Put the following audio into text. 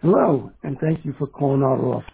Hello, and thank you for calling our office.